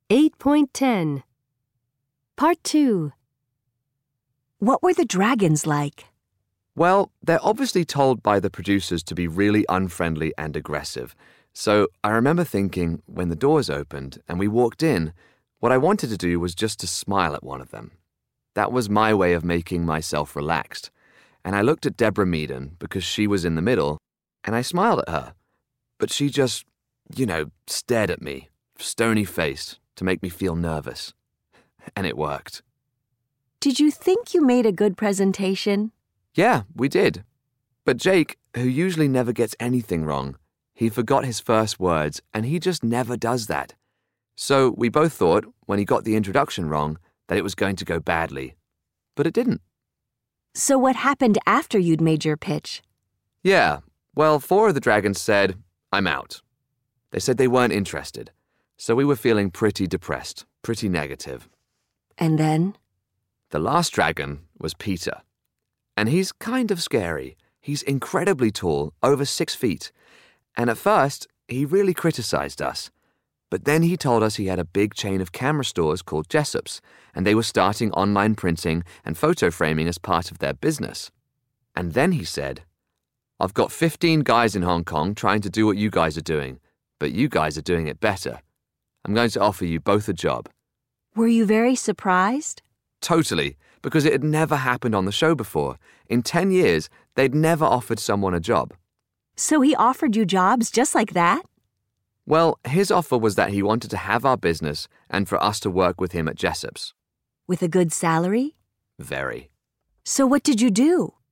8.10 Part 2. What were the dragons like? Well, they're obviously told by the producers to be really unfriendly and aggressive. So I remember thinking, when the doors opened and we walked in, what I wanted to do was just to smile at one of them. That was my way of making myself relaxed. And I looked at Deborah Meaden because she was in the middle, and I smiled at her. But she just, stared at me, stony-faced, to make me feel nervous. And it worked. Did you think you made a good presentation? Yeah, we did. But Jake, who usually never gets anything wrong, he forgot his first words, and he just never does that. So we both thought, when he got the introduction wrong, that it was going to go badly. But it didn't. So what happened after you'd made your pitch? Yeah, well, 4 of the dragons said, "I'm out." They said they weren't interested. So we were feeling pretty depressed, pretty negative. And then? The last dragon was Peter. And he's kind of scary. He's incredibly tall, over 6 feet. And at first, he really criticized us. But then he told us he had a big chain of camera stores called Jessop's, and they were starting online printing and photo framing as part of their business. And then he said, "I've got 15 guys in Hong Kong trying to do what you guys are doing, but you guys are doing it better. I'm going to offer you both a job." Were you very surprised? Totally, because it had never happened on the show before. In 10 years, they'd never offered someone a job. So he offered you jobs just like that? Well, his offer was that he wanted to have our business and for us to work with him at Jessop's. With a good salary? Very. So what did you do?